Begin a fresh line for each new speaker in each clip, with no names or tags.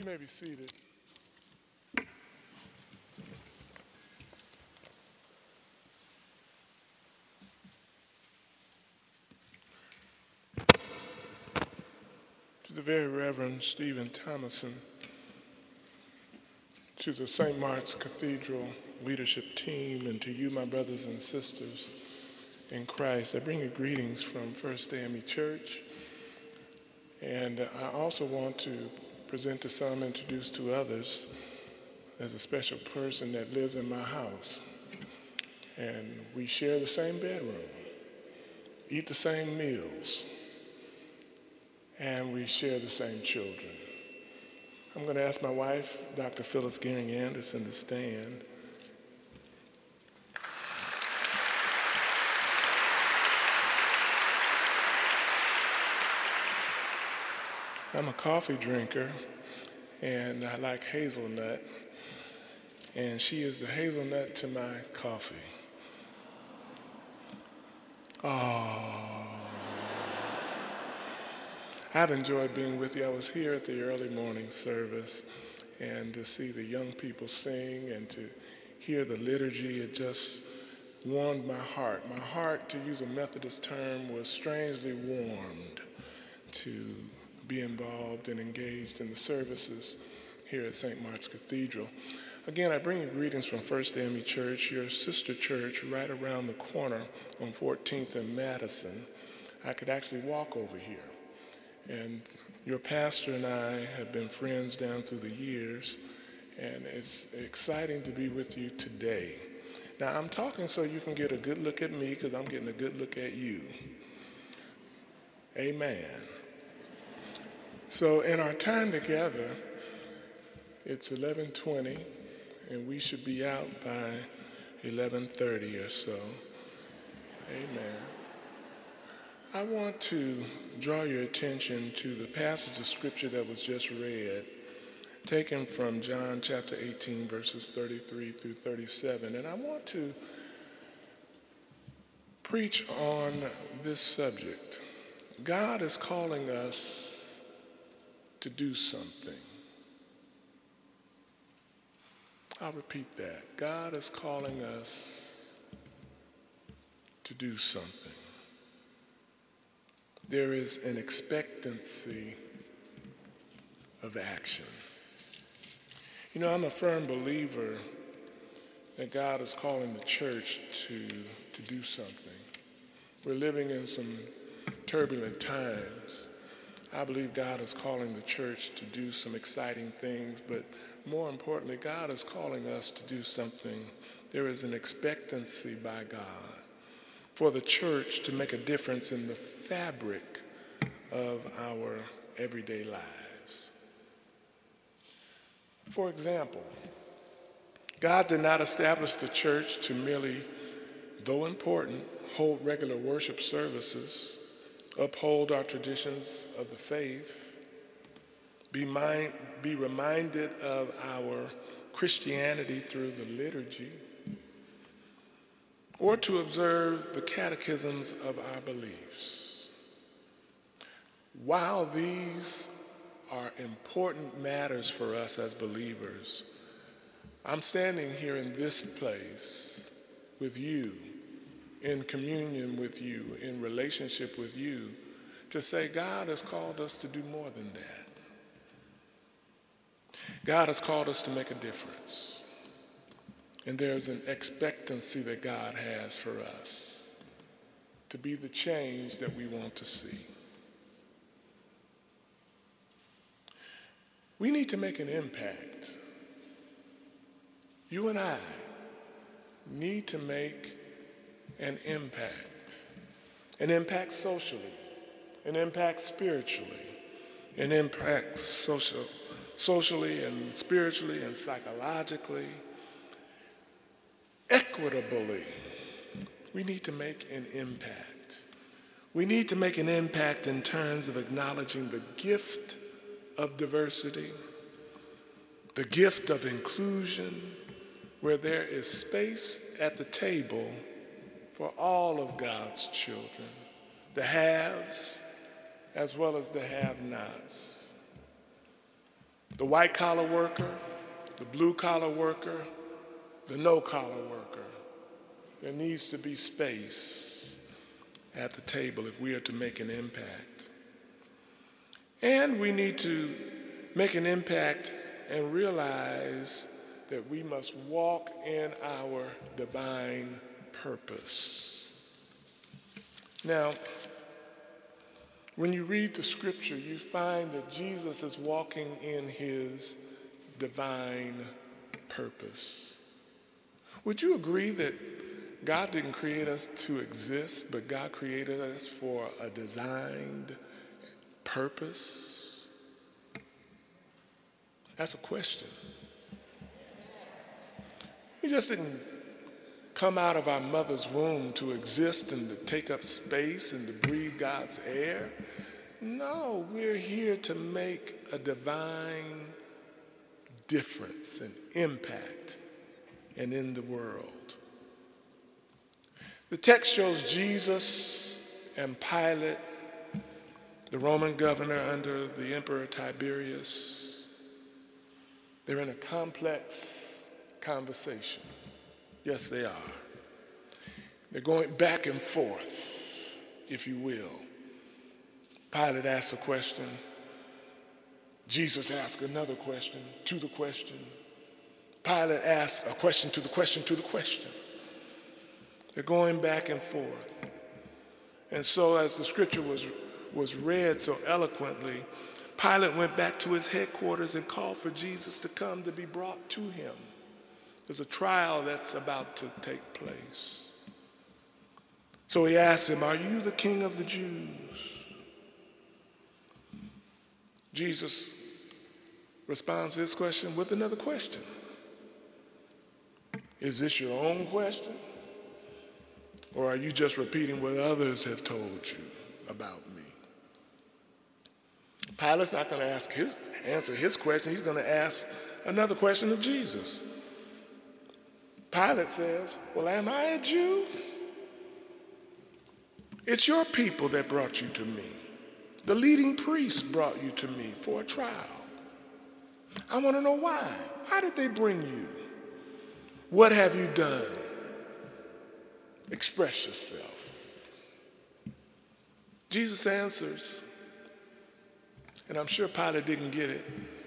You may be seated. To the very Reverend Stephen Thomason, to the St. Mark's Cathedral leadership team, and to you, my brothers and sisters in Christ, I bring you greetings from First AME Church. And I also want to present to some, introduce to others, as a special person that lives in my house. And we share the same bedroom, eat the same meals, and we share the same children. I'm going to ask my wife, Dr. Phyllis Gearing Anderson, to stand. I'm a coffee drinker, and I like hazelnut, and she is the hazelnut to my coffee. I've enjoyed being with you. I was here at the early morning service, and to see the young people sing and to hear the liturgy, it just warmed my heart. My heart, to use a Methodist term, was strangely warmed to be involved and engaged in the services here at St. Mark's Cathedral. Again, I bring you greetings from First AME Church, your sister church right around the corner on 14th and Madison. I could actually walk over here. And your pastor and I have been friends down through the years, and it's exciting to be with you today. Now, I'm talking so you can get a good look at me, because I'm getting a good look at you. Amen. So in our time together, it's 11:20, and we should be out by 11:30 or so. Amen. I want to draw your attention to the passage of scripture that was just read, taken from John chapter 18, verses 33 through 37. And I want to preach on this subject. God is calling us to do something. I'll repeat that. God is calling us to do something. There is an expectancy of action. You know, I'm a firm believer that God is calling the church to do something. We're living in some turbulent times. I believe God is calling the church to do some exciting things, but more importantly, God is calling us to do something. There is an expectancy by God for the church to make a difference in the fabric of our everyday lives. For example, God did not establish the church to merely, though important, hold regular worship services, uphold our traditions of the faith, be reminded of our Christianity through the liturgy, or to observe the catechisms of our beliefs. While these are important matters for us as believers, I'm standing here in this place with you, in communion with you, in relationship with you, to say God has called us to do more than that. God has called us to make a difference. And there's an expectancy that God has for us to be the change that we want to see. We need to make an impact. You and I need to make an impact socially, an impact spiritually, an impact socially and spiritually and psychologically, equitably. We need to make an impact. We need to make an impact in terms of acknowledging the gift of diversity, the gift of inclusion, where there is space at the table for all of God's children, the haves as well as the have-nots. The white-collar worker, the blue-collar worker, the no-collar worker. There needs to be space at the table if we are to make an impact. And we need to make an impact and realize that we must walk in our divine purpose. Now, when you read the scripture, you find that Jesus is walking in his divine purpose. Would you agree that God didn't create us to exist, but God created us for a designed purpose? That's a question. We just didn't come out of our mother's womb to exist and to take up space and to breathe God's air. No, we're here to make a divine difference and impact and in the world. The text shows Jesus and Pilate, the Roman governor under the Emperor Tiberius. They're in a complex conversation. Yes, they are. They're going back and forth, if you will. Pilate asks a question. Jesus asks another question to the question. Pilate asks a question to the question to the question. They're going back and forth. And so as the scripture was read so eloquently, Pilate went back to his headquarters and called for Jesus to come to be brought to him. There's a trial that's about to take place. So he asked him, "Are you the king of the Jews?" Jesus responds to this question with another question. Is this your own question? Or are you just repeating what others have told you about me? Pilate's not going to answer his question. He's going to ask another question of Jesus. Pilate says, "Well, am I a Jew? It's your people that brought you to me. The leading priests brought you to me for a trial. I want to know why. Why did they bring you? What have you done? Express yourself." Jesus answers, and I'm sure Pilate didn't get it.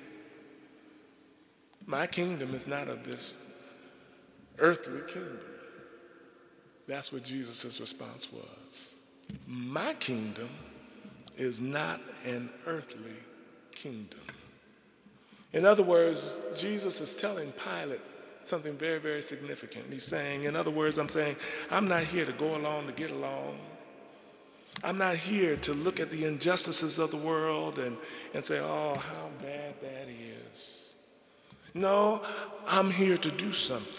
"My kingdom is not of this earthly kingdom." That's what Jesus' response was. My kingdom is not an earthly kingdom. In other words, Jesus is telling Pilate something very, very significant. He's saying, in other words, I'm not here to go along to get along. I'm not here to look at the injustices of the world and say, oh, how bad that is. No, I'm here to do something.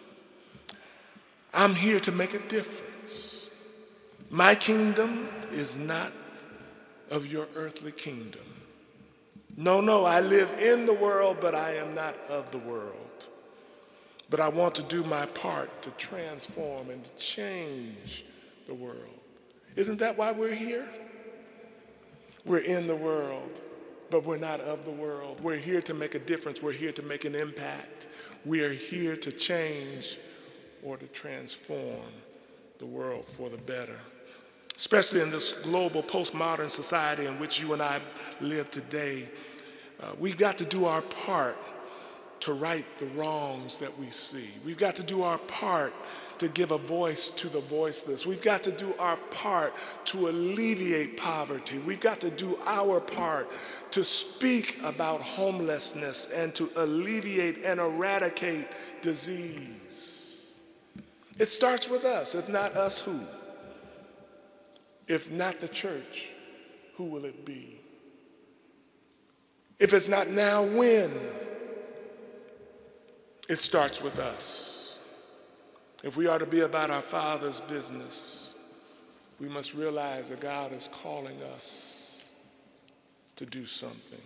I'm here to make a difference. My kingdom is not of your earthly kingdom. No, I live in the world, but I am not of the world. But I want to do my part to transform and to change the world. Isn't that why we're here? We're in the world, but we're not of the world. We're here to make a difference. We're here to make an impact. We are here to change or to transform the world for the better. Especially in this global postmodern society in which you and I live today, we've got to do our part to right the wrongs that we see. We've got to do our part to give a voice to the voiceless. We've got to do our part to alleviate poverty. We've got to do our part to speak about homelessness and to alleviate and eradicate disease. It starts with us. If not us, who? If not the church, who will it be? If it's not now, when? It starts with us. If we are to be about our Father's business, we must realize that God is calling us to do something.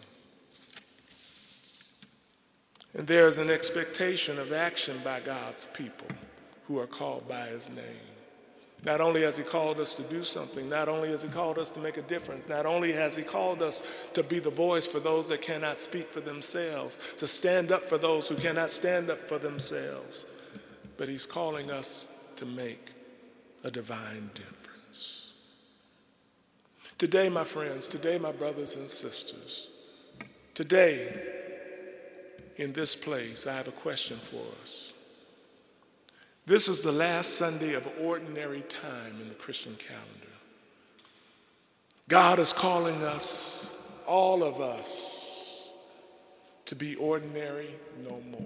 And there is an expectation of action by God's people who are called by his name. Not only has he called us to do something, not only has he called us to make a difference, not only has he called us to be the voice for those that cannot speak for themselves, to stand up for those who cannot stand up for themselves, but he's calling us to make a divine difference. Today, my friends, today, my brothers and sisters, today, in this place, I have a question for us. This is the last Sunday of ordinary time in the Christian calendar. God is calling us, all of us, to be ordinary no more.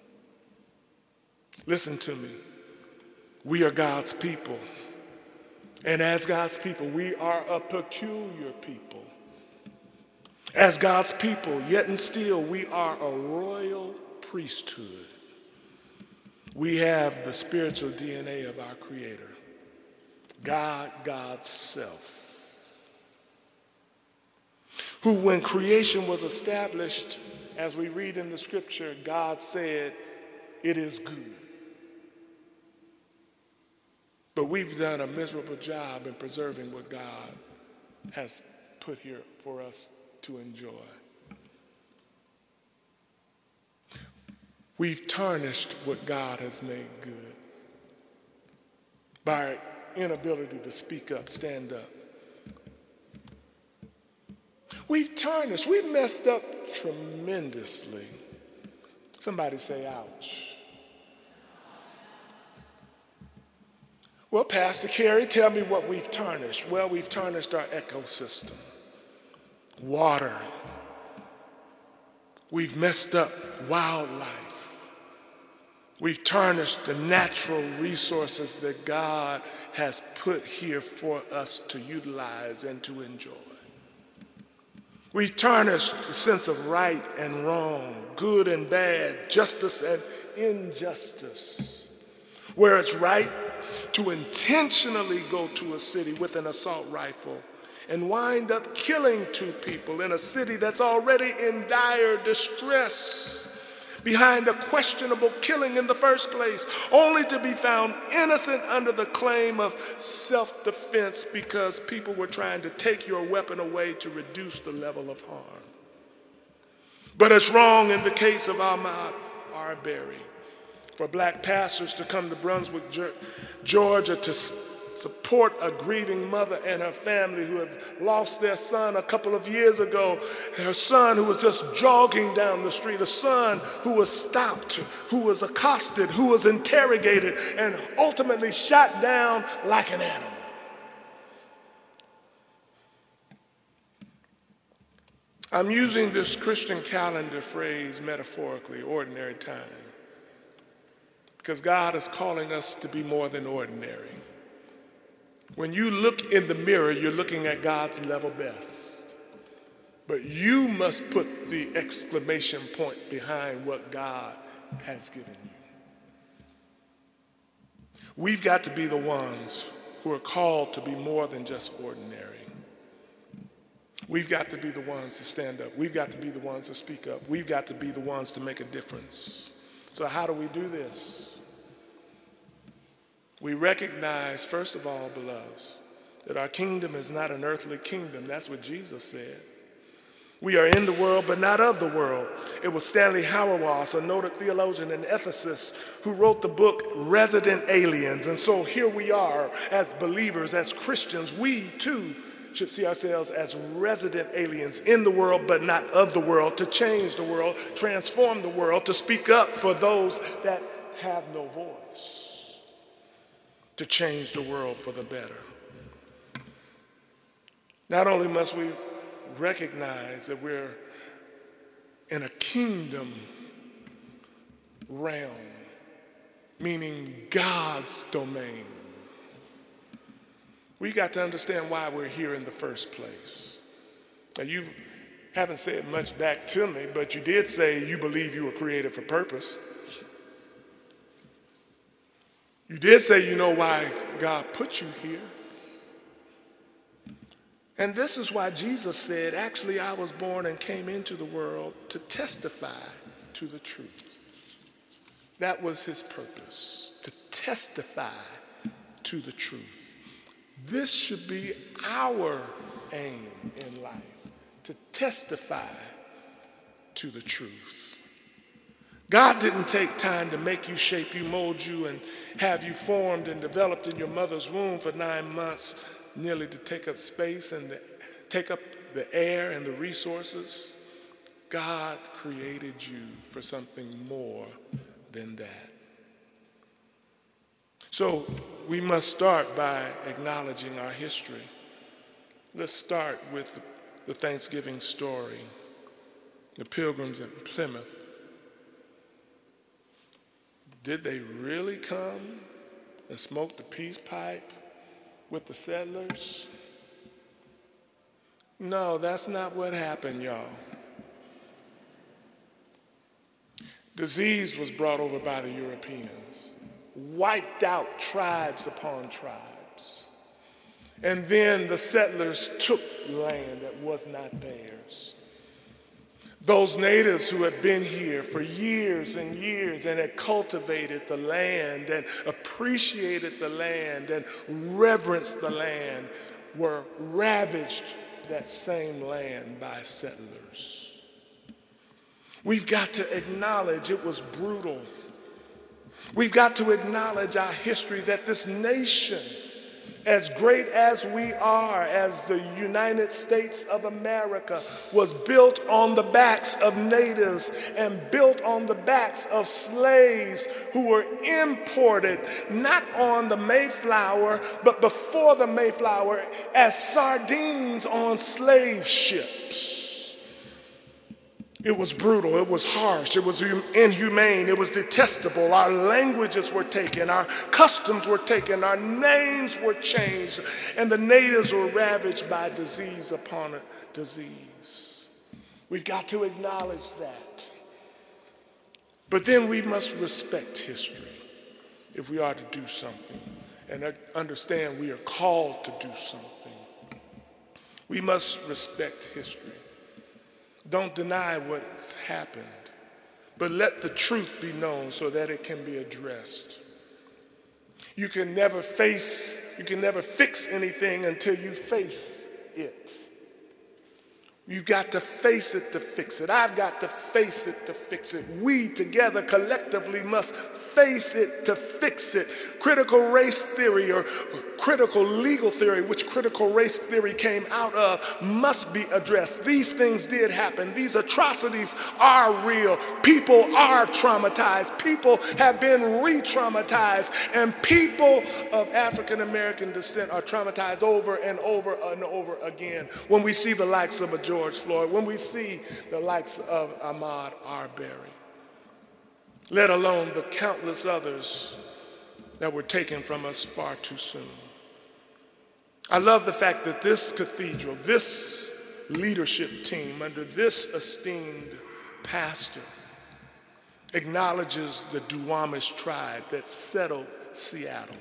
Listen to me. We are God's people. And as God's people, we are a peculiar people. As God's people, yet and still, we are a royal priesthood. We have the spiritual DNA of our Creator, God, God's self, who, when creation was established, as we read in the scripture, God said, "It is good." But we've done a miserable job in preserving what God has put here for us to enjoy. We've tarnished what God has made good by our inability to speak up, stand up. We've messed up tremendously. Somebody say, ouch. Well, Pastor Carey, tell me what we've tarnished. Well, we've tarnished our ecosystem, water. We've messed up wildlife. We've tarnished the natural resources that God has put here for us to utilize and to enjoy. We've tarnished the sense of right and wrong, good and bad, justice and injustice. Where it's right to intentionally go to a city with an assault rifle and wind up killing 2 people in a city that's already in dire distress behind a questionable killing in the first place, only to be found innocent under the claim of self-defense because people were trying to take your weapon away to reduce the level of harm. But it's wrong in the case of Ahmaud Arbery for black pastors to come to Brunswick, Georgia to support a grieving mother and her family who have lost their son a couple of years ago. Her son who was just jogging down the street, a son who was stopped, who was accosted, who was interrogated, and ultimately shot down like an animal. I'm using this Christian calendar phrase metaphorically, ordinary time, because God is calling us to be more than ordinary. When you look in the mirror, you're looking at God's level best. But you must put the exclamation point behind what God has given you. We've got to be the ones who are called to be more than just ordinary. We've got to be the ones to stand up. We've got to be the ones to speak up. We've got to be the ones to make a difference. So how do we do this? We recognize, first of all, beloveds, that our kingdom is not an earthly kingdom. That's what Jesus said. We are in the world, but not of the world. It was Stanley Hauerwas, a noted theologian in Ephesus, who wrote the book Resident Aliens. And so here we are as believers, as Christians. We, too, should see ourselves as resident aliens in the world, but not of the world, to change the world, transform the world, to speak up for those that have no voice, to change the world for the better. Not only must we recognize that we're in a kingdom realm, meaning God's domain. We got to understand why we're here in the first place. Now, you haven't said much back to me, but you did say you believe you were created for purpose. You did say you know why God put you here. And this is why Jesus said, actually, I was born and came into the world to testify to the truth. That was his purpose, to testify to the truth. This should be our aim in life, to testify to the truth. God didn't take time to make you, shape you, mold you, and have you formed and developed in your mother's womb for 9 months, nearly to take up space and take up the air and the resources. God created you for something more than that. So we must start by acknowledging our history. Let's start with the Thanksgiving story, the Pilgrims at Plymouth. Did they really come and smoke the peace pipe with the settlers? No, that's not what happened, y'all. Disease was brought over by the Europeans, wiped out tribes upon tribes. And then the settlers took land that was not theirs. Those natives who had been here for years and years and had cultivated the land and appreciated the land and reverenced the land were ravaged that same land by settlers. We've got to acknowledge it was brutal. We've got to acknowledge our history, that this nation, as great as we are, as the United States of America, was built on the backs of natives and built on the backs of slaves who were imported, not on the Mayflower, but before the Mayflower, as sardines on slave ships. It was brutal, it was harsh, it was inhumane, it was detestable. Our languages were taken, our customs were taken, our names were changed, and the natives were ravaged by disease upon disease. We've got to acknowledge that. But then we must respect history if we are to do something, and understand we are called to do something. We must respect history. Don't deny what's happened, but let the truth be known so that it can be addressed. You can never fix anything until you face it. You've got to face it to fix it. I've got to face it to fix it. We together collectively must face it to fix it. Critical race theory or critical legal theory, which critical race theory came out of, must be addressed. These things did happen. These atrocities are real. People are traumatized. People have been re-traumatized. And people of African American descent are traumatized over and over and over again. When we see the likes of a George Floyd, when we see the likes of Ahmaud Arbery, let alone the countless others that were taken from us far too soon. I love the fact that this cathedral, this leadership team under this esteemed pastor acknowledges the Duwamish tribe that settled Seattle.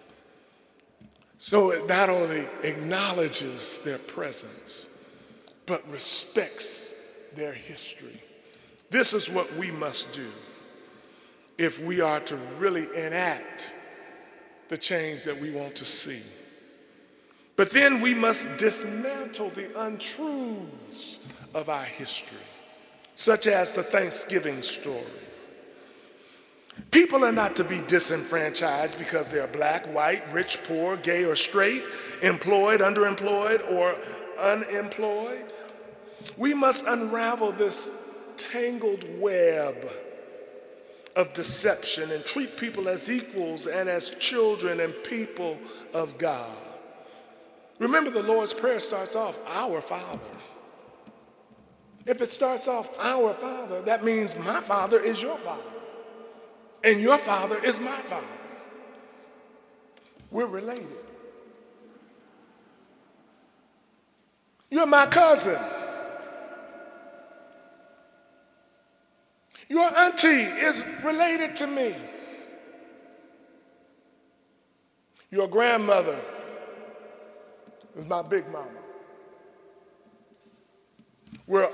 So it not only acknowledges their presence, but respects their history. This is what we must do if we are to really enact the change that we want to see. But then we must dismantle the untruths of our history, such as the Thanksgiving story. People are not to be disenfranchised because they're black, white, rich, poor, gay or straight, employed, underemployed, or unemployed. We must unravel this tangled web of deception and treat people as equals and as children and people of God. Remember, the Lord's Prayer starts off, Our Father. If it starts off, Our Father, that means my Father is your Father, and your Father is my Father. We're related. You're my cousin. Your auntie is related to me. Your grandmother is my big mama. We're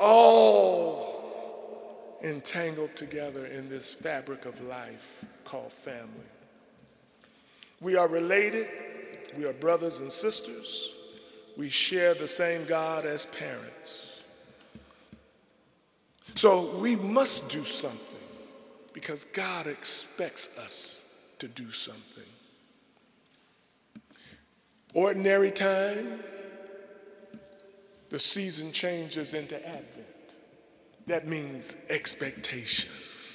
all entangled together in this fabric of life called family. We are related, We are brothers and sisters. We share the same God as parents. So we must do something because God expects us to do something. Ordinary time, the season changes into Advent. That means expectation.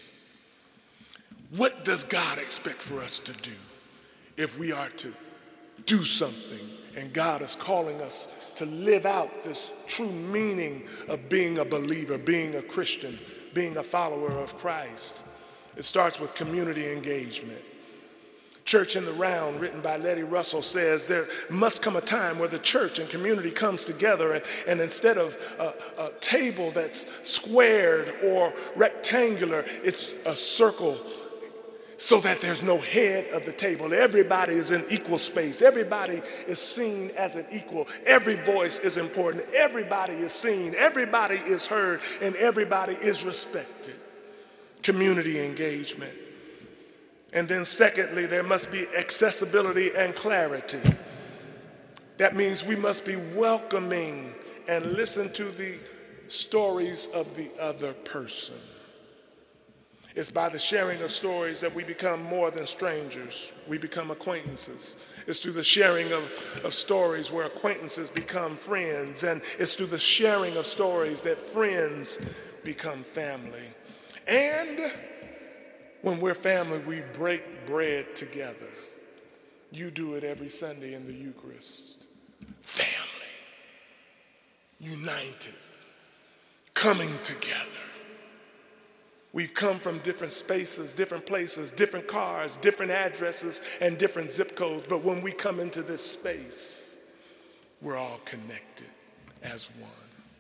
What does God expect for us to do if we are to do something? And God is calling us to live out this true meaning of being a believer, being a Christian, being a follower of Christ. It starts with community engagement. Church in the Round, written by Letty Russell, says there must come a time where the church and community comes together and instead of a table that's squared or rectangular, it's a circle so that there's no head of the table. Everybody is in equal space. Everybody is seen as an equal. Every voice is important. Everybody is seen. Everybody is heard. And everybody is respected. Community engagement. And then secondly, there must be accessibility and clarity. That means we must be welcoming and listen to the stories of the other person. It's by the sharing of stories that we become more than strangers. We become acquaintances. It's through the sharing of stories where acquaintances become friends. And it's through the sharing of stories that friends become family. And when we're family, we break bread together. You do it every Sunday in the Eucharist. Family, united, coming together. We've come from different spaces, different places, different cars, different addresses, and different zip codes. But when we come into this space, we're all connected as one.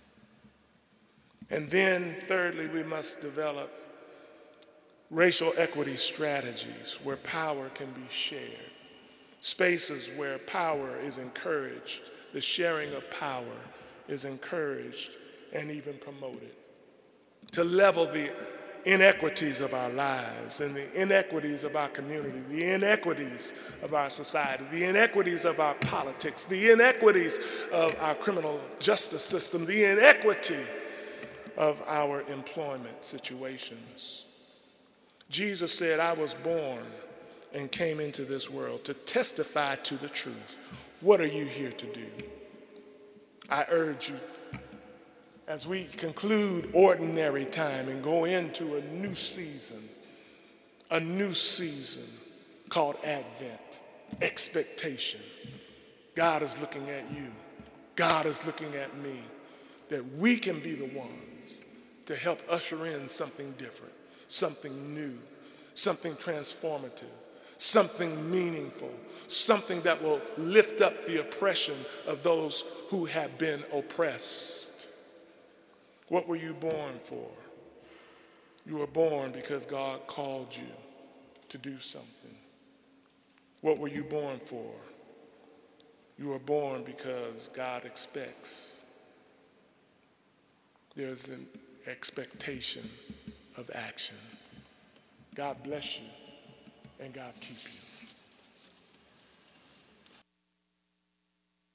And then, thirdly, we must develop racial equity strategies where power can be shared. Spaces where power is encouraged, the sharing of power is encouraged and even promoted. To level the inequities of our lives and the inequities of our community, the inequities of our society, the inequities of our politics, the inequities of our criminal justice system, the inequity of our employment situations. Jesus said, I was born and came into this world to testify to the truth. What are you here to do? I urge you, as we conclude ordinary time and go into a new season called Advent, expectation. God is looking at you. God is looking at me, that we can be the ones to help usher in something different, something new, something transformative, something meaningful, something that will lift up the oppression of those who have been oppressed. What were you born for? You were born because God called you to do something. What were you born for? You were born because God expects. There's an expectation of action. God bless you and God keep you.